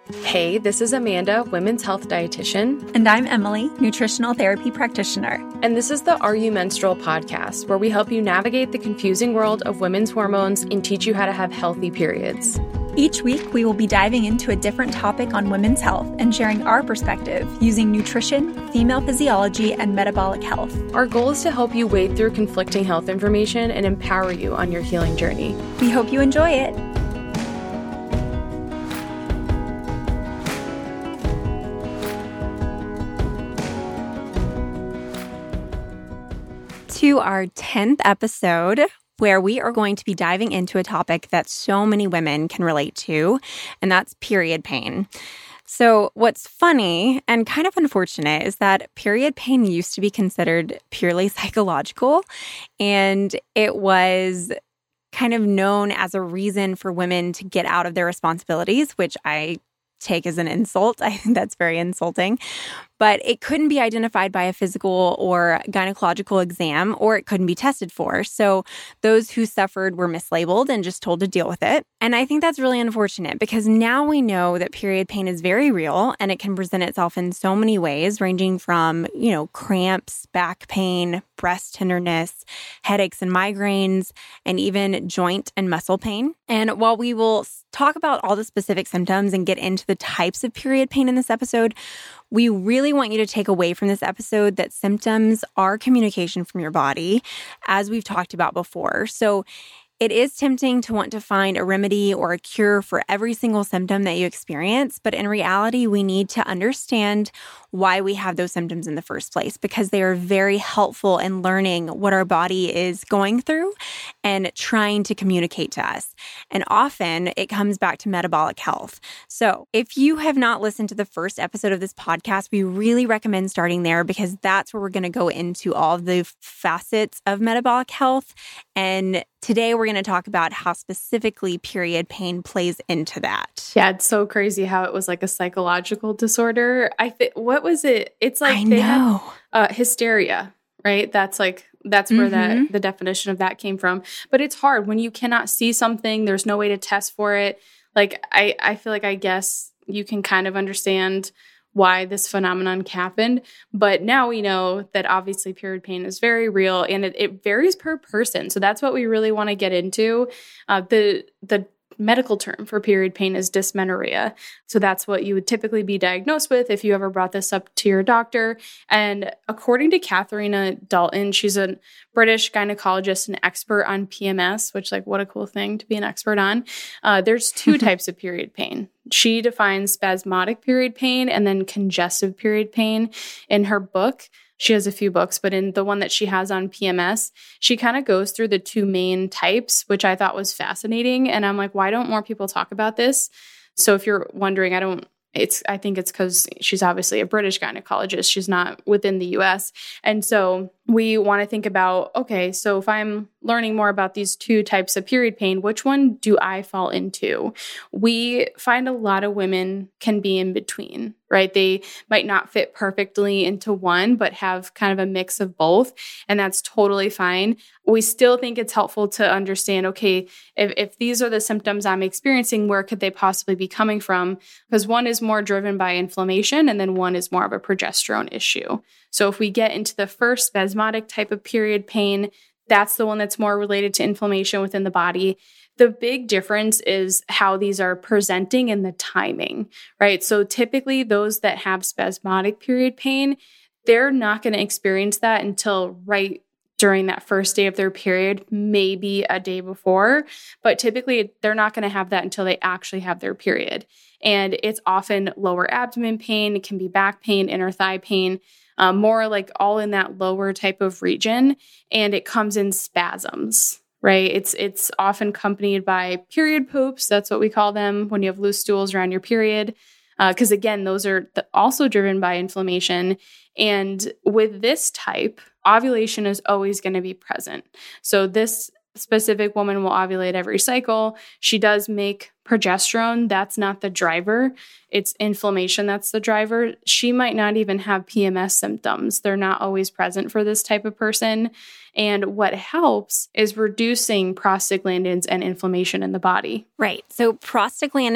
Hey, this is Amanda, women's health dietitian. And I'm Emily, nutritional therapy practitioner. And this is the Are You Menstrual podcast, where we help you navigate the confusing world of women's hormones and teach you how to have healthy periods. Each week, we will be diving into a different topic on women's health and sharing our perspective using nutrition, female physiology, and metabolic health. Our goal is to help you wade through conflicting health information and empower you on your healing journey. We hope you enjoy it. To our 10th episode, where we are going to be diving into a topic that so many women can relate to, and that's period pain. So what's funny and kind of unfortunate is that period pain used to be considered purely psychological, and it was kind of known as a reason for women to get out of their responsibilities, which I take as an insult. I think that's very insulting. But it couldn't be identified by a physical or gynecological exam, or it couldn't be tested for. So those who suffered were mislabeled and just told to deal with it. And I think that's really unfortunate because now we know that period pain is very real and it can present itself in so many ways, ranging from, cramps, back pain, breast tenderness, headaches and migraines, and even joint and muscle pain. And while we will talk about all the specific symptoms and get into the types of period pain in this episode, we really want you to take away from this episode that symptoms are communication from your body, as we've talked about before. So it is tempting to want to find a remedy or a cure for every single symptom that you experience, but in reality, we need to understand why we have those symptoms in the first place, because they are very helpful in learning what our body is going through and trying to communicate to us. And often it comes back to metabolic health. So if you have not listened to the first episode of this podcast, we really recommend starting there because that's where we're going to go into all of the facets of metabolic health. And today we're going to talk about how specifically period pain plays into that. Yeah, it's so crazy how it was like a psychological disorder. What was it? It's like had hysteria, right? That's where the definition of that came from. But it's hard when you cannot see something. There's no way to test for it. Like I feel like I guess you can kind of understand why this phenomenon happened. But now we know that obviously period pain is very real and it varies per person. So that's what we really want to get into. The medical term for period pain is dysmenorrhea. So that's what you would typically be diagnosed with if you ever brought this up to your doctor. And according to Katharina Dalton, she's a British gynecologist and expert on PMS, which what a cool thing to be an expert on. There's two types of period pain. She defines spasmodic period pain and then congestive period pain in her book. She has a few books, but in the one that she has on PMS, she kind of goes through the two main types, which I thought was fascinating. And I'm like, why don't more people talk about this? So if you're wondering, I think it's because she's obviously a British gynecologist. She's not within the US. And so we want to think about, okay, so if I'm learning more about these two types of period pain, which one do I fall into? We find a lot of women can be in between, right? They might not fit perfectly into one, but have kind of a mix of both. And that's totally fine. We still think it's helpful to understand, okay, if these are the symptoms I'm experiencing, where could they possibly be coming from? Because one is more driven by inflammation, and then one is more of a progesterone issue. So if we get into the first spasmodic type of period pain, that's the one that's more related to inflammation within the body. The big difference is how these are presenting and the timing, right? So typically those that have spasmodic period pain, they're not going to experience that until right during that first day of their period, maybe a day before, but typically they're not going to have that until they actually have their period. And it's often lower abdomen pain, it can be back pain, inner thigh pain, more like all in that lower type of region, and it comes in spasms, right? It's often accompanied by period poops. That's what we call them when you have loose stools around your period. Because again, those are also driven by inflammation. And with this type, ovulation is always going to be present. So this specific woman will ovulate every cycle. She does make progesterone. That's not the driver. It's inflammation that's the driver. She might not even have PMS symptoms. They're not always present for this type of person. And what helps is reducing prostaglandins and inflammation in the body. Right. So prostaglandins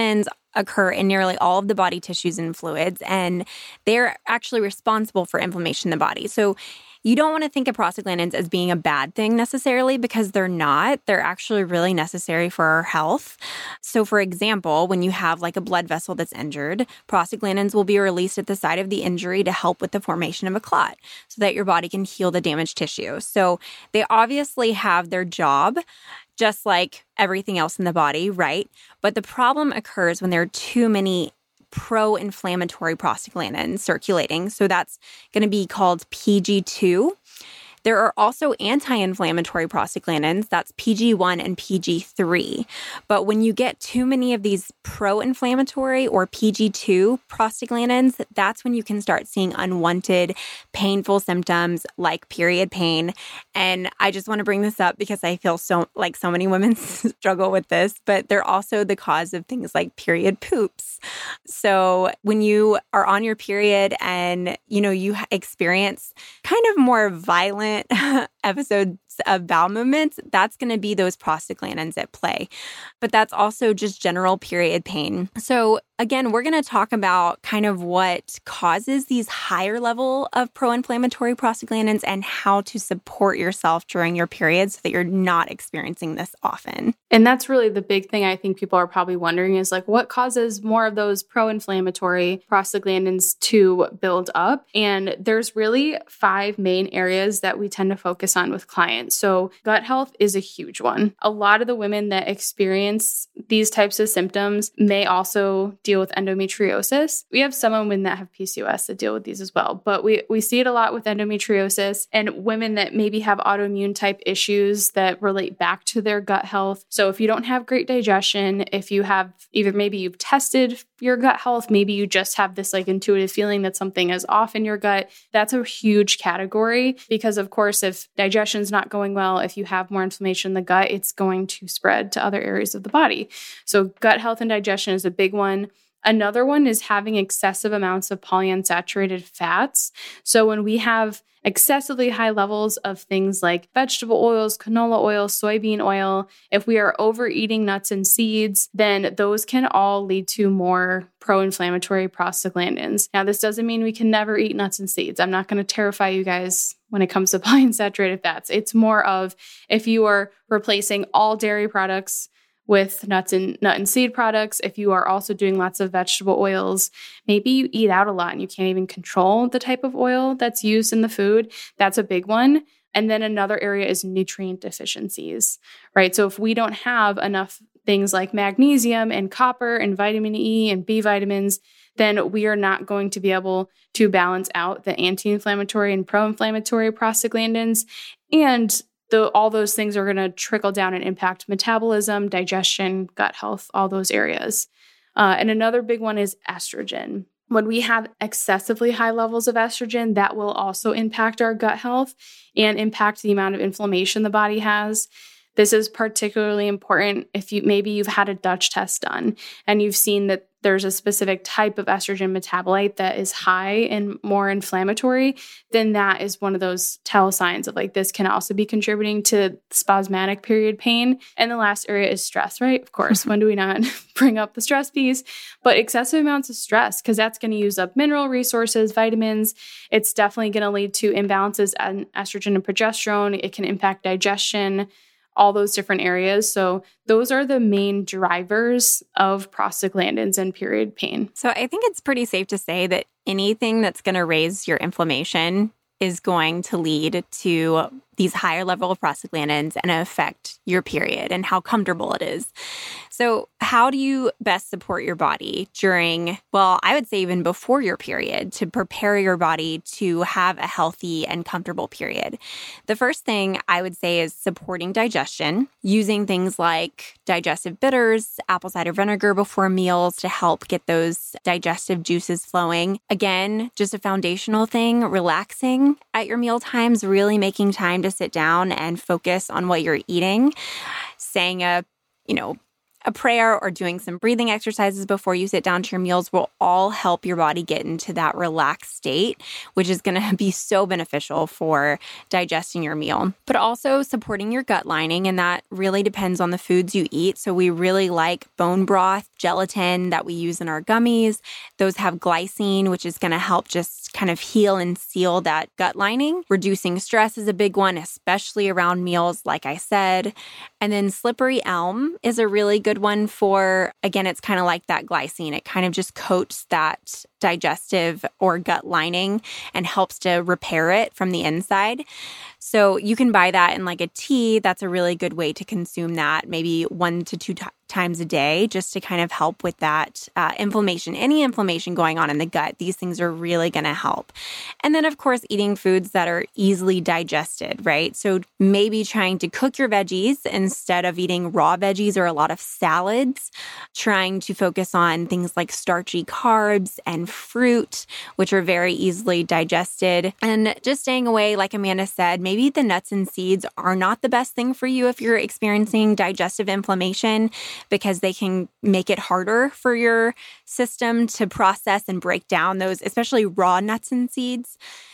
occur in nearly all of the body tissues and fluids, and they're actually responsible for inflammation in the body. So you don't want to think of prostaglandins as being a bad thing necessarily, because they're not. They're actually really necessary for our health. So for example, when you have like a blood vessel that's injured, prostaglandins will be released at the site of the injury to help with the formation of a clot so that your body can heal the damaged tissue. So they obviously have their job, just like everything else in the body, right? But the problem occurs when there are too many pro-inflammatory prostaglandins circulating. So that's going to be called PG2. There are also anti-inflammatory prostaglandins, that's PG1 and PG3. But when you get too many of these pro-inflammatory or PG2 prostaglandins, that's when you can start seeing unwanted, painful symptoms like period pain. And I just want to bring this up because I feel so many women struggle with this, but they're also the cause of things like period poops. So when you are on your period and, you experience kind of more violent episodes of bowel movements, that's going to be those prostaglandins at play. But that's also just general period pain. So again, we're going to talk about kind of what causes these higher level of pro-inflammatory prostaglandins and how to support yourself during your period so that you're not experiencing this often. And that's really the big thing I think people are probably wondering is like, what causes more of those pro-inflammatory prostaglandins to build up? And there's really 5 main areas that we tend to focus on with clients. So gut health is a huge one. A lot of the women that experience these types of symptoms may also deal with endometriosis. We have some women that have PCOS that deal with these as well, but we see it a lot with endometriosis and women that maybe have autoimmune type issues that relate back to their gut health. So if you don't have great digestion, if you have either maybe you've tested your gut health, maybe you just have this like intuitive feeling that something is off in your gut, that's a huge category because of course, if digestion's not going well, if you have more inflammation in the gut, it's going to spread to other areas of the body. So gut health and digestion is a big one. Another one is having excessive amounts of polyunsaturated fats. So when we have excessively high levels of things like vegetable oils, canola oil, soybean oil, if we are overeating nuts and seeds, then those can all lead to more pro-inflammatory prostaglandins. Now, this doesn't mean we can never eat nuts and seeds. I'm not going to terrify you guys when it comes to polyunsaturated fats. It's more of if you are replacing all dairy products with nut and seed products, if you are also doing lots of vegetable oils, maybe you eat out a lot and you can't even control the type of oil that's used in the food, that's a big one. And then another area is nutrient deficiencies, right? So if we don't have enough things like magnesium and copper and vitamin E and B vitamins, then we are not going to be able to balance out the anti-inflammatory and pro-inflammatory prostaglandins. And all those things are going to trickle down and impact metabolism, digestion, gut health, all those areas. And another big one is estrogen. When we have excessively high levels of estrogen, that will also impact our gut health and impact the amount of inflammation the body has. This is particularly important if you've had a Dutch test done and you've seen that there's a specific type of estrogen metabolite that is high and more inflammatory, then that is one of those tell signs of like this can also be contributing to spasmodic period pain. And the last area is stress, right? Of course, when do we not bring up the stress piece? But excessive amounts of stress, because that's going to use up mineral resources, vitamins. It's definitely going to lead to imbalances in estrogen and progesterone. It can impact digestion, all those different areas. So those are the main drivers of prostaglandins and period pain. So I think it's pretty safe to say that anything that's going to raise your inflammation is going to lead to these higher level of prostaglandins and affect your period and how comfortable it is. So how do you best support your body during, I would say even before your period to prepare your body to have a healthy and comfortable period? The first thing I would say is supporting digestion, using things like digestive bitters, apple cider vinegar before meals to help get those digestive juices flowing. Again, just a foundational thing, relaxing at your meal times, really making time to sit down and focus on what you're eating, saying a a prayer or doing some breathing exercises before you sit down to your meals will all help your body get into that relaxed state, which is going to be so beneficial for digesting your meal, but also supporting your gut lining. And that really depends on the foods you eat. So we really like bone broth, gelatin that we use in our gummies. Those have glycine, which is going to help just kind of heal and seal that gut lining. Reducing stress is a big one, especially around meals, like I said. And then slippery elm is a really good one for, again, it's kind of like that glycine. It kind of just coats that digestive or gut lining and helps to repair it from the inside. So you can buy that in like a tea. That's a really good way to consume that, maybe 1 to 2 times a day, just to kind of help with that inflammation, any inflammation going on in the gut. These things are really going to help. And then, of course, eating foods that are easily digested, right? So maybe trying to cook your veggies instead of eating raw veggies or a lot of salads, trying to focus on things like starchy carbs and fruit, which are very easily digested, and just staying away, like Amanda said, maybe the nuts and seeds are not the best thing for you if you're experiencing digestive inflammation, because they can make it harder for your system to process and break down those, especially raw nuts and seeds.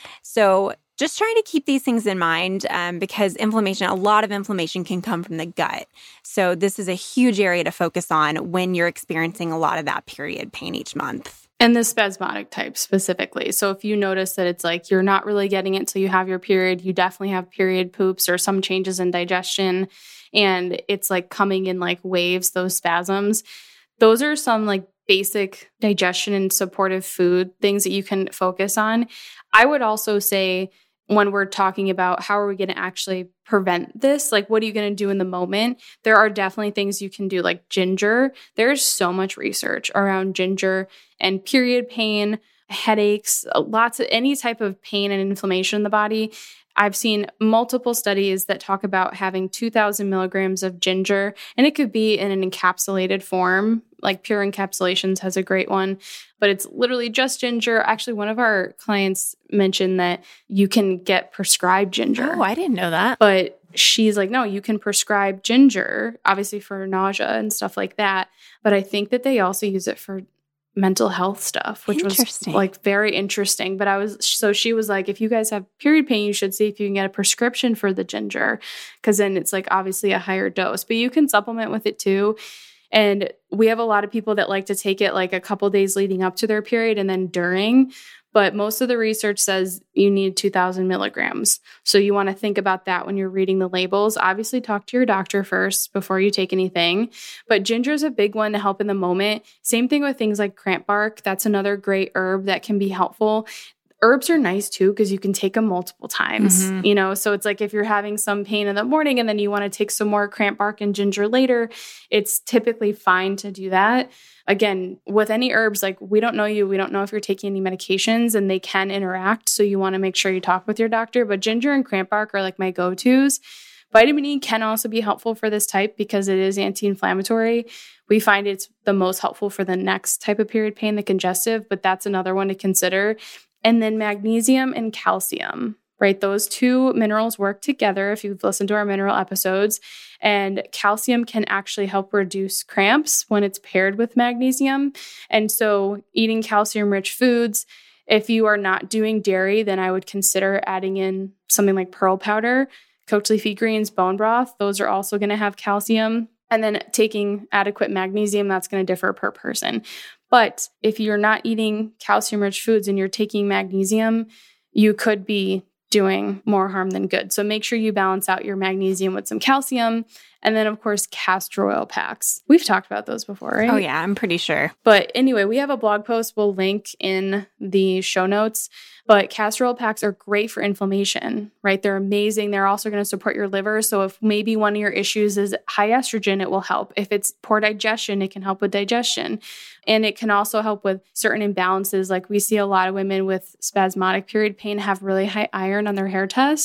So just trying to keep these things in mind because inflammation, a lot of inflammation can come from the gut. So this is a huge area to focus on when you're experiencing a lot of that period pain each month. And the spasmodic type specifically. So if you notice that it's like you're not really getting it till you have your period, you definitely have period poops or some changes in digestion, and it's like coming in like waves, those spasms, those are some like basic digestion and supportive food things that you can focus on. I would also say, when we're talking about how are we going to actually prevent this, like what are you going to do in the moment, there are definitely things you can do, like ginger. There's so much research around ginger and period pain, headaches, lots of any type of pain and inflammation in the body. I've seen multiple studies that talk about having 2,000 milligrams of ginger, and it could be in an encapsulated form, like Pure Encapsulations has a great one, but it's literally just ginger. Actually, one of our clients mentioned that you can get prescribed ginger. Oh, I didn't know that. But she's like, no, you can prescribe ginger, obviously for nausea and stuff like that. But I think that they also use it for mental health stuff, which was like very interesting. But she was like, if you guys have period pain, you should see if you can get a prescription for the ginger, because then it's like obviously a higher dose, but you can supplement with it too. And we have a lot of people that like to take it like a couple days leading up to their period and then during. But most of the research says you need 2,000 milligrams. So you want to think about that when you're reading the labels. Obviously, talk to your doctor first before you take anything. But ginger is a big one to help in the moment. Same thing with things like cramp bark. That's another great herb that can be helpful. Herbs are nice too, because you can take them multiple times, you know? So it's like if you're having some pain in the morning and then you want to take some more cramp bark and ginger later, it's typically fine to do that. Again, with any herbs, like we don't know you, we don't know if you're taking any medications, and they can interact. So you want to make sure you talk with your doctor. But ginger and cramp bark are like my go-tos. Vitamin E can also be helpful for this type because it is anti-inflammatory. We find it's the most helpful for the next type of period pain, the congestive, but that's another one to consider. And then magnesium and calcium, right? Those two minerals work together if you've listened to our mineral episodes. And calcium can actually help reduce cramps when it's paired with magnesium. And so eating calcium-rich foods, if you are not doing dairy, then I would consider adding in something like pearl powder, cooked leafy greens, bone broth. Those are also going to have calcium. And then taking adequate magnesium, that's going to differ per person. But if you're not eating calcium-rich foods and you're taking magnesium, you could be doing more harm than good. So make sure you balance out your magnesium with some calcium. And then, of course, castor oil packs. We've talked about those before, right? Oh, yeah, I'm pretty sure. But anyway, we have a blog post we'll link in the show notes. But castor oil packs are great for inflammation, right? They're amazing. They're also going to support your liver. So if maybe one of your issues is high estrogen, it will help. If it's poor digestion, it can help with digestion. And it can also help with certain imbalances. Like we see a lot of women with spasmodic period pain have really high iron on their hair test,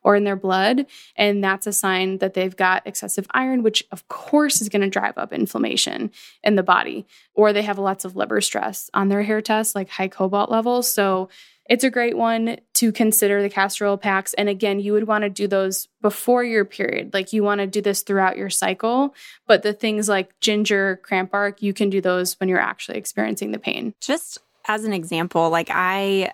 or in their blood. And that's a sign that they've got excessive iron, which of course is going to drive up inflammation in the body. Or they have lots of liver stress on their hair test, like high cobalt levels. So it's a great one to consider, the castor oil packs. And again, you would want to do those before your period. Like you want to do this throughout your cycle. But the things like ginger, cramp bark, you can do those when you're actually experiencing the pain. Just as an example, like I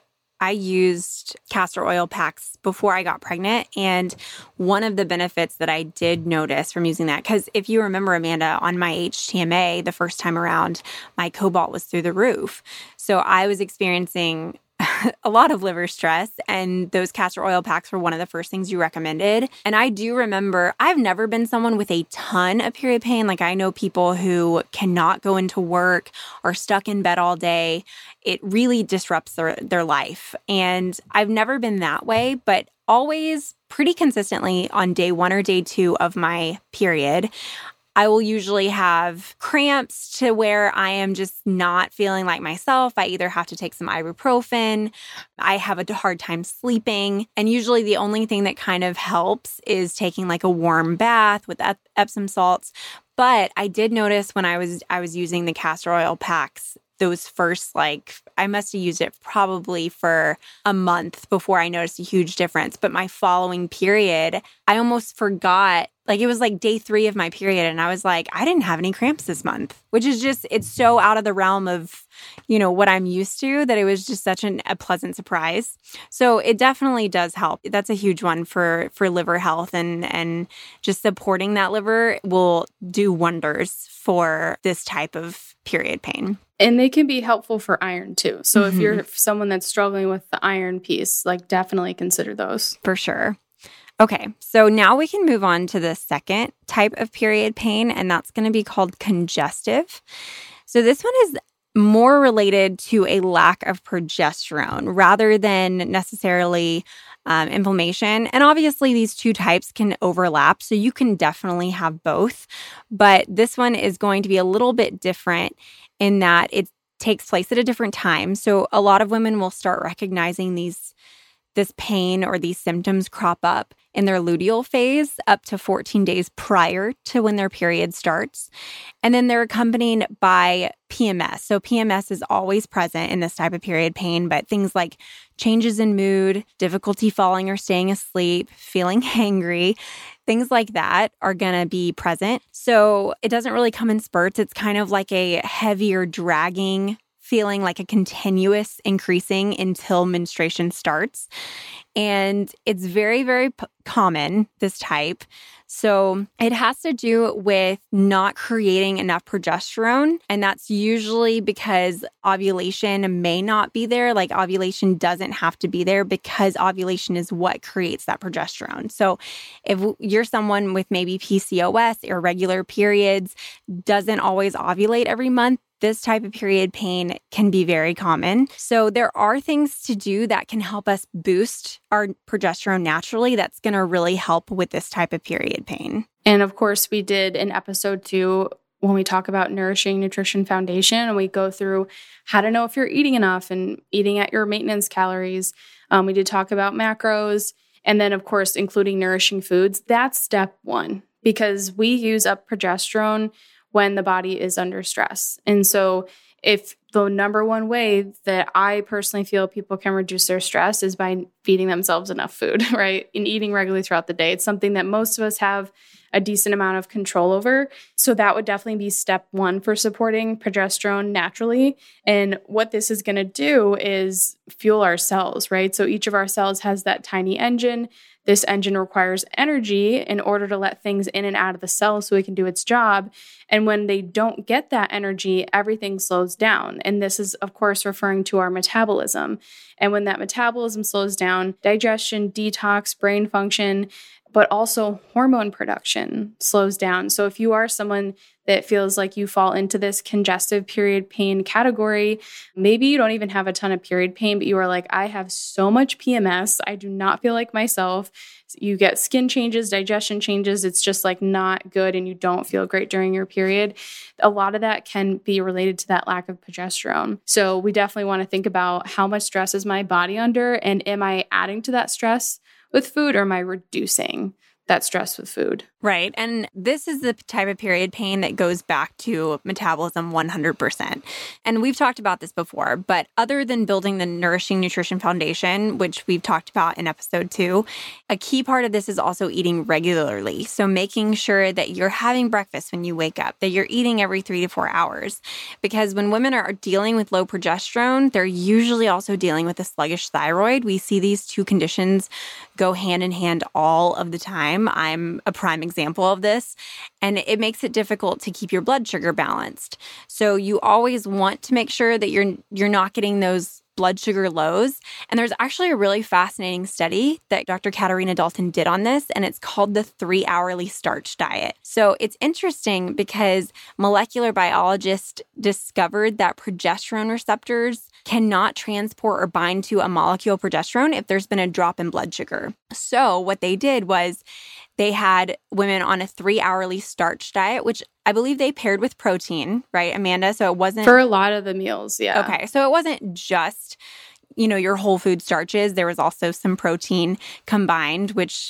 used castor oil packs before I got pregnant. And one of the benefits that I did notice from using that, because if you remember, Amanda, on my HTMA, the first time around, my cobalt was through the roof. So I was experiencing a lot of liver stress, and those castor oil packs were one of the first things you recommended. And I do remember, I've never been someone with a ton of period pain. Like I know people who cannot go into work, are stuck in bed all day. It really disrupts their life. And I've never been that way, but always pretty consistently on day 1 or day 2 of my period, I will usually have cramps to where I am just not feeling like myself. I either have to take some ibuprofen, I have a hard time sleeping, and usually the only thing that kind of helps is taking like a warm bath with Epsom salts. But I did notice when I was using the castor oil packs, those first, I must have used it probably for a month before I noticed a huge difference. But my following period, I almost forgot. Like it was like day 3 of my period, and I was like, I didn't have any cramps this month, which is just, it's so out of the realm of, what I'm used to, that it was just such a pleasant surprise. So it definitely does help. That's a huge one for liver health, and just supporting that liver will do wonders for this type of period pain. And they can be helpful for iron too. So if you're someone that's struggling with the iron piece, definitely consider those. For sure. Okay, so now we can move on to the second type of period pain, and that's going to be called congestive. So this one is more related to a lack of progesterone rather than necessarily inflammation. And obviously these two types can overlap, so you can definitely have both. But this one is going to be a little bit different in that it takes place at a different time. So a lot of women will start recognizing this pain or these symptoms crop up in their luteal phase up to 14 days prior to when their period starts. And then they're accompanied by PMS. So PMS is always present in this type of period pain, but things like changes in mood, difficulty falling or staying asleep, feeling hangry, things like that are going to be present. So it doesn't really come in spurts. It's kind of like a heavier dragging feeling, like a continuous increasing until menstruation starts. And it's very, very common, this type. So it has to do with not creating enough progesterone. And that's usually because ovulation may not be there. Like ovulation doesn't have to be there because ovulation is what creates that progesterone. So if you're someone with maybe PCOS, irregular periods, doesn't always ovulate every month, this type of period pain can be very common. So there are things to do that can help us boost our progesterone naturally. That's going to really help with this type of period pain. And of course, we did in episode 2 when we talk about Nourishing Nutrition Foundation, and we go through how to know if you're eating enough and eating at your maintenance calories. We did talk about macros, and then of course, including nourishing foods. That's step 1 because we use up progesterone when the body is under stress. And so if the number one way that I personally feel people can reduce their stress is by feeding themselves enough food, right? And eating regularly throughout the day. It's something that most of us have a decent amount of control over. So that would definitely be step 1 for supporting progesterone naturally. And what this is going to do is fuel our cells, right? So each of our cells has that tiny engine. This engine requires energy in order to let things in and out of the cell so it can do its job. And when they don't get that energy, everything slows down. And this is, of course, referring to our metabolism. And when that metabolism slows down, digestion, detox, brain function, but also hormone production slows down. So if you are someone that feels like you fall into this congestive period pain category, maybe you don't even have a ton of period pain, but you are like, I have so much PMS. I do not feel like myself. You get skin changes, digestion changes. It's just not good and you don't feel great during your period. A lot of that can be related to that lack of progesterone. So we definitely want to think about how much stress is my body under and am I adding to that stress with food, or am I reducing that stress with food? Right. And this is the type of period pain that goes back to metabolism 100%. And we've talked about this before, but other than building the nourishing nutrition foundation, which we've talked about in episode 2, a key part of this is also eating regularly. So making sure that you're having breakfast when you wake up, that you're eating every 3 to 4 hours. Because when women are dealing with low progesterone, they're usually also dealing with a sluggish thyroid. We see these two conditions go hand in hand all of the time. I'm a prime example of this, and it makes it difficult to keep your blood sugar balanced. So you always want to make sure that you're not getting those blood sugar lows. And there's actually a really fascinating study that Dr. Katarina Dalton did on this, and it's called the 3-hourly starch diet. So it's interesting because molecular biologists discovered that progesterone receptors cannot transport or bind to a molecule of progesterone if there's been a drop in blood sugar. So what they did was they had women on a 3-hourly starch diet, which I believe they paired with protein, right, Amanda? So it wasn't... For a lot of the meals, yeah. Okay, so it wasn't just, your whole food starches. There was also some protein combined, which,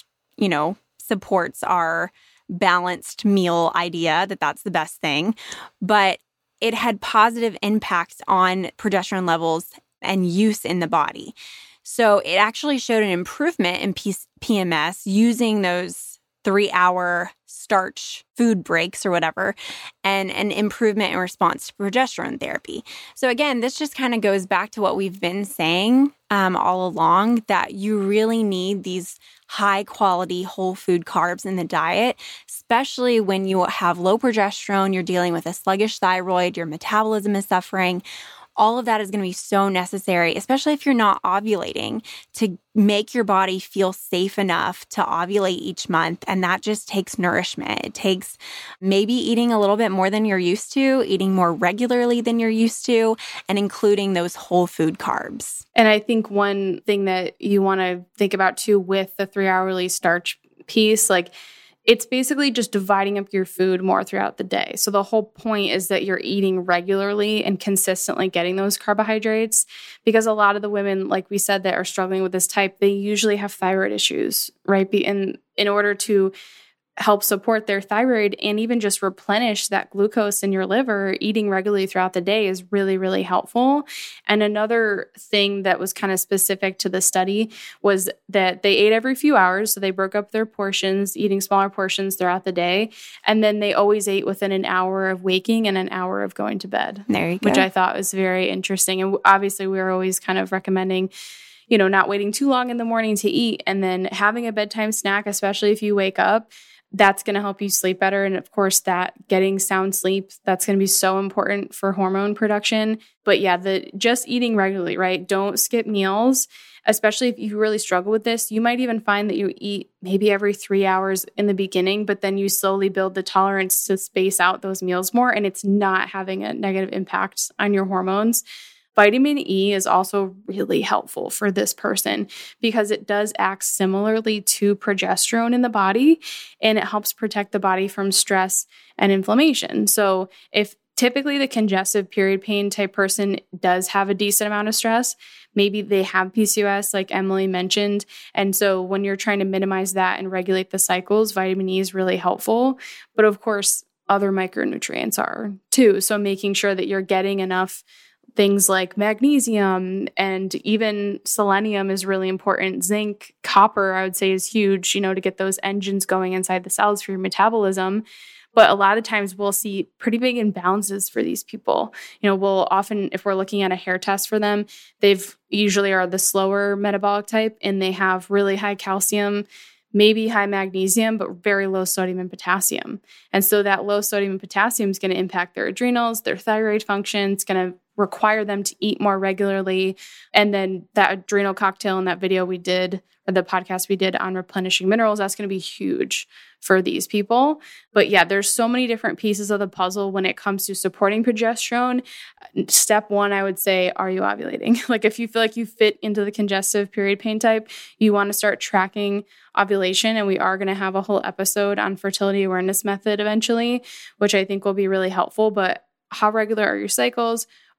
supports our balanced meal idea that that's the best thing. But it had positive impacts on progesterone levels and use in the body. So it actually showed an improvement in PMS using those 3-hour starch food breaks or whatever, and an improvement in response to progesterone therapy. So again, this just kind of goes back to what we've been saying all along, that you really need these high quality whole food carbs in the diet, especially when you have low progesterone, you're dealing with a sluggish thyroid, your metabolism is suffering. All of that is going to be so necessary, especially if you're not ovulating, to make your body feel safe enough to ovulate each month. And that just takes nourishment. It takes maybe eating a little bit more than you're used to, eating more regularly than you're used to, and including those whole food carbs. And I think one thing that you want to think about too with the 3-hourly starch piece, it's basically just dividing up your food more throughout the day. So the whole point is that you're eating regularly and consistently getting those carbohydrates, because a lot of the women, like we said, that are struggling with this type, they usually have thyroid issues, right? In order to help support their thyroid and even just replenish that glucose in your liver, eating regularly throughout the day is really, really helpful. And another thing that was kind of specific to the study was that they ate every few hours. So they broke up their portions, eating smaller portions throughout the day. And then they always ate within an hour of waking and an hour of going to bed. There you go. Which I thought was very interesting. And obviously we were always kind of recommending not waiting too long in the morning to eat, and then having a bedtime snack, especially if you wake up. That's going to help you sleep better. And of course, that getting sound sleep, that's going to be so important for hormone production. But yeah, just eating regularly, right? Don't skip meals, especially if you really struggle with this. You might even find that you eat maybe every 3 hours in the beginning, but then you slowly build the tolerance to space out those meals more, and it's not having a negative impact on your hormones. Vitamin E is also really helpful for this person because it does act similarly to progesterone in the body, and it helps protect the body from stress and inflammation. So if typically the congestive period pain type person does have a decent amount of stress, maybe they have PCOS like Emily mentioned. And so when you're trying to minimize that and regulate the cycles, vitamin E is really helpful. But of course, other micronutrients are too. So making sure that you're getting enough things like magnesium, and even selenium is really important. Zinc, copper, I would say is huge, to get those engines going inside the cells for your metabolism. But a lot of times we'll see pretty big imbalances for these people. We'll often, if we're looking at a hair test for them, they've usually are the slower metabolic type, and they have really high calcium, maybe high magnesium, but very low sodium and potassium. And so that low sodium and potassium is going to impact their adrenals, their thyroid function. It's going to require them to eat more regularly. And then that adrenal cocktail in that video we did, or the podcast we did on replenishing minerals, that's going to be huge for these people. But yeah, there's so many different pieces of the puzzle when it comes to supporting progesterone. Step one, I would say, are you ovulating? If you feel like you fit into the congestive period pain type, you want to start tracking ovulation. And we are going to have a whole episode on fertility awareness method eventually, which I think will be really helpful. But how regular are your cycles?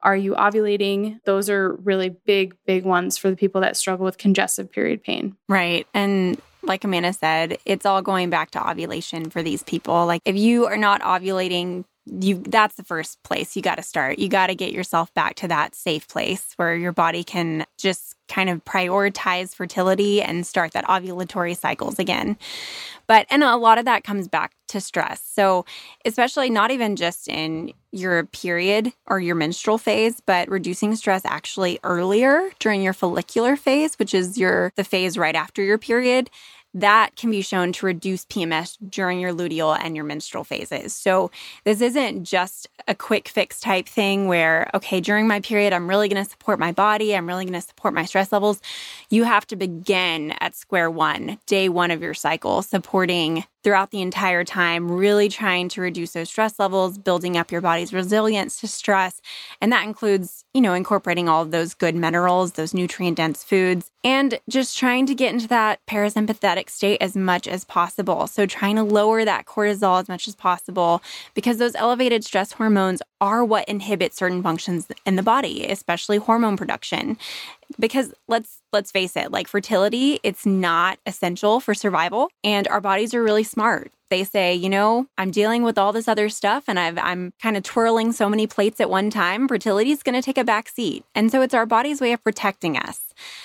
Are you ovulating? Those are really big, big ones for the people that struggle with congestive period pain. Right. And like Amanda said, it's all going back to ovulation for these people. Like if you are not ovulating, that's the first place you got to start. You got to get yourself back to that safe place where your body can just kind of prioritize fertility and start that ovulatory cycles again. And a lot of that comes back to stress. So especially not even just in your period or your menstrual phase, but reducing stress actually earlier during your follicular phase, which is the phase right after your period. That can be shown to reduce PMS during your luteal and your menstrual phases. So this isn't just a quick fix type thing where, okay, during my period, I'm really going to support my body. I'm really going to support my stress levels. You have to begin at square one, day one of your cycle, supporting throughout the entire time, really trying to reduce those stress levels, building up your body's resilience to stress. And that includes, incorporating all of those good minerals, those nutrient-dense foods, and just trying to get into that parasympathetic state as much as possible. So trying to lower that cortisol as much as possible, because those elevated stress hormones are what inhibit certain functions in the body, especially hormone production. Because let's face it, like fertility, it's not essential for survival. And our bodies are really smart. They say, I'm dealing with all this other stuff and I'm kind of twirling so many plates at one time. Fertility is going to take a back seat. And so it's our body's way of protecting us.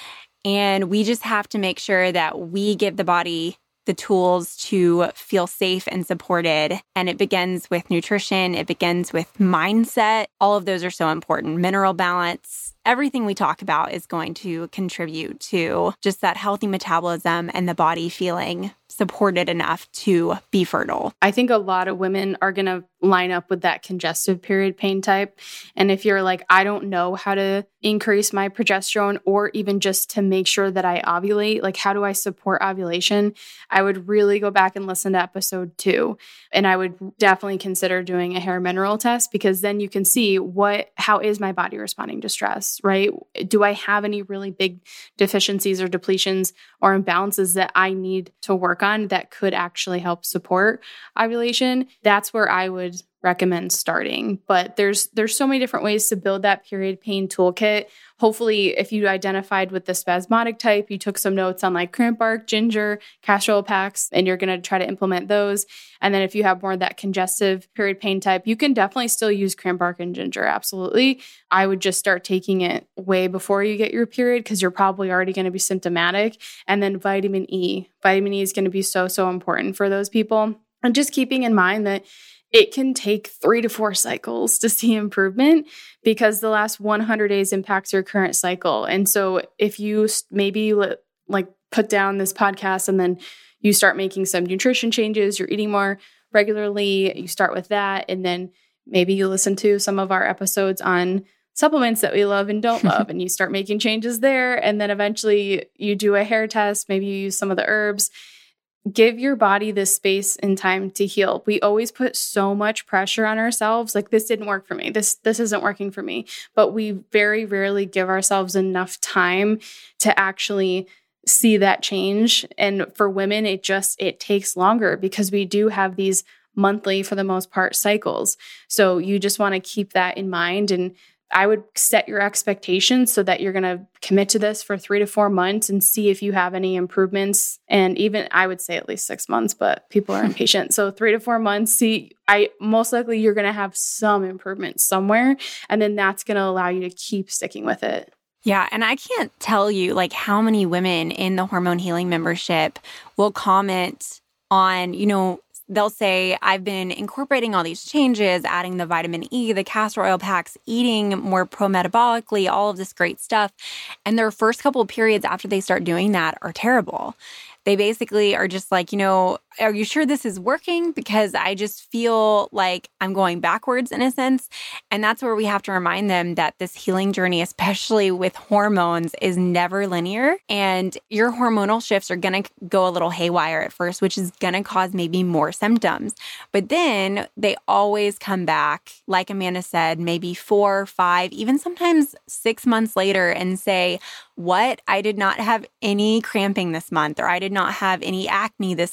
And we just have to make sure that we give the body the tools to feel safe and supported. And it begins with nutrition. It begins with mindset. All of those are so important. Mineral balance. Everything we talk about is going to contribute to just that healthy metabolism and the body feeling supported enough to be fertile. I think a lot of women are going to line up with that congestive period pain type. And if you're like, I don't know how to increase my progesterone or even just to make sure that I ovulate, like how do I support ovulation? I would really go back and listen to episode 2. And I would definitely consider doing a hair mineral test, because then you can see how is my body responding to stress, right? Do I have any really big deficiencies or depletions or imbalances that I need to work on that could actually help support ovulation? That's where I would recommend starting. But there's so many different ways to build that period pain toolkit. Hopefully, if you identified with the spasmodic type, you took some notes on like crank bark, ginger, castor oil packs, and you're going to try to implement those. And then if you have more of that congestive period pain type, you can definitely still use crank bark and ginger. Absolutely. I would just start taking it way before you get your period, because you're probably already going to be symptomatic. And then vitamin E. Vitamin E is going to be so, so important for those people. And just keeping in mind that it can take 3 to 4 cycles to see improvement, because the last 100 days impacts your current cycle. And so if you maybe like put down this podcast and then you start making some nutrition changes, you're eating more regularly, you start with that. And then maybe you listen to some of our episodes on supplements that we love and don't love, and you start making changes there. And then eventually you do a hair test, maybe you use some of the herbs. Give your body this space and time to heal. We always put so much pressure on ourselves. Like, this didn't work for me. This isn't working for me. But we very rarely give ourselves enough time to actually see that change. And for women, it takes longer, because we do have these monthly, for the most part, cycles. So you just want to keep that in mind. And I would set your expectations so that you're going to commit to this for 3 to 4 months and see if you have any improvements. And even I would say at least 6 months, but people are impatient. So 3 to 4 months, most likely you're going to have some improvement somewhere. And then that's going to allow you to keep sticking with it. Yeah. And I can't tell you like how many women in the Hormone Healing membership will comment on, they'll say, I've been incorporating all these changes, adding the vitamin E, the castor oil packs, eating more pro-metabolically, all of this great stuff. And their first couple of periods after they start doing that are terrible. They basically are just like, are you sure this is working? Because I just feel like I'm going backwards in a sense. And that's where we have to remind them that this healing journey, especially with hormones, is never linear. And your hormonal shifts are going to go a little haywire at first, which is going to cause maybe more symptoms. But then they always come back, like Amanda said, maybe 4, 5, even sometimes 6 months later and say, what? I did not have any cramping this month, or I did not have any acne this month, or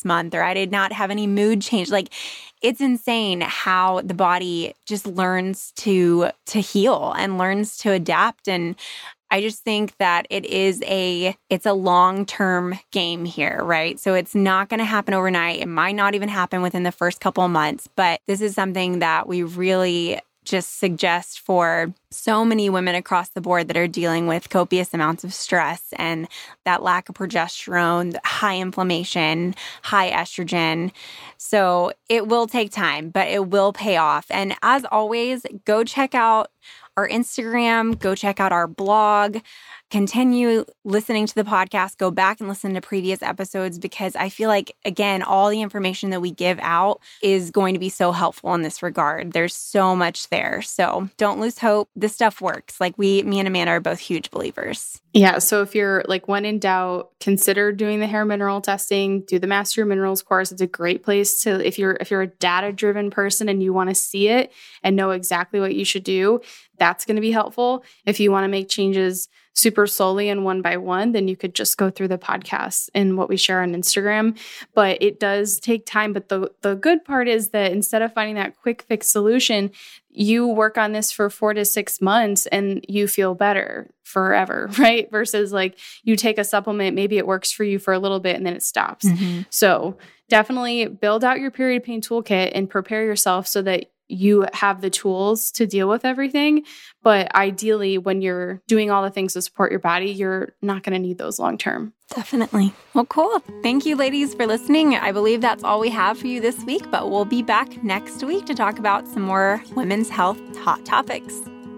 I did not have any mood change. Like, it's insane how the body just learns to heal and learns to adapt. And I just think that it's a long-term game here, right? So it's not going to happen overnight. It might not even happen within the first couple of months, but this is something that we really just suggest for so many women across the board that are dealing with copious amounts of stress and that lack of progesterone, high inflammation, high estrogen. So it will take time, but it will pay off. And as always, go check out our Instagram, go check out our blog, continue listening to the podcast, go back and listen to previous episodes, because I feel like, again, all the information that we give out is going to be so helpful in this regard. There's so much there. So don't lose hope. This stuff works. Like me and Amanda are both huge believers. Yeah. So if you're like, when in doubt, consider doing the hair mineral testing, do the Master Your Minerals course. It's a great place to, if you're a data-driven person and you want to see it and know exactly what you should do, that's going to be helpful. If you want to make changes super slowly and one by one, then you could just go through the podcast and what we share on Instagram. But it does take time. But the good part is that instead of finding that quick fix solution, you work on this for 4 to 6 months and you feel better forever, right? Versus like you take a supplement, maybe it works for you for a little bit and then it stops. Mm-hmm. So definitely build out your period pain toolkit and prepare yourself so that you have the tools to deal with everything. But ideally, when you're doing all the things to support your body, you're not going to need those long term. Definitely. Well, cool. Thank you, ladies, for listening. I believe that's all we have for you this week, but we'll be back next week to talk about some more women's health hot topics.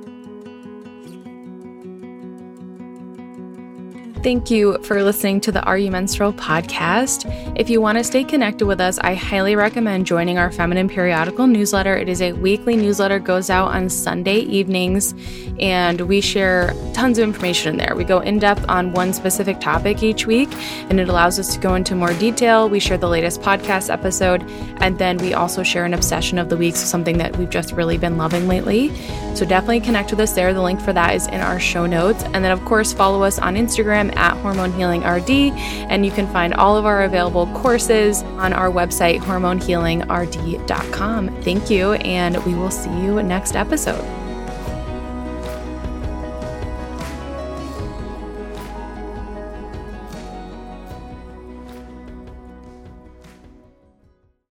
Thank you for listening to the Are You Menstrual podcast. If you want to stay connected with us, I highly recommend joining our Feminine Periodical newsletter. It is a weekly newsletter, goes out on Sunday evenings, and we share tons of information in there. We go in depth on one specific topic each week, and it allows us to go into more detail. We share the latest podcast episode, and then we also share an obsession of the week, so something that we've just really been loving lately. So definitely connect with us there. The link for that is in our show notes. And then, of course, follow us on Instagram at Hormone Healing RD, and you can find all of our available courses on our website, hormonehealingrd.com. Thank you, and we will see you next episode.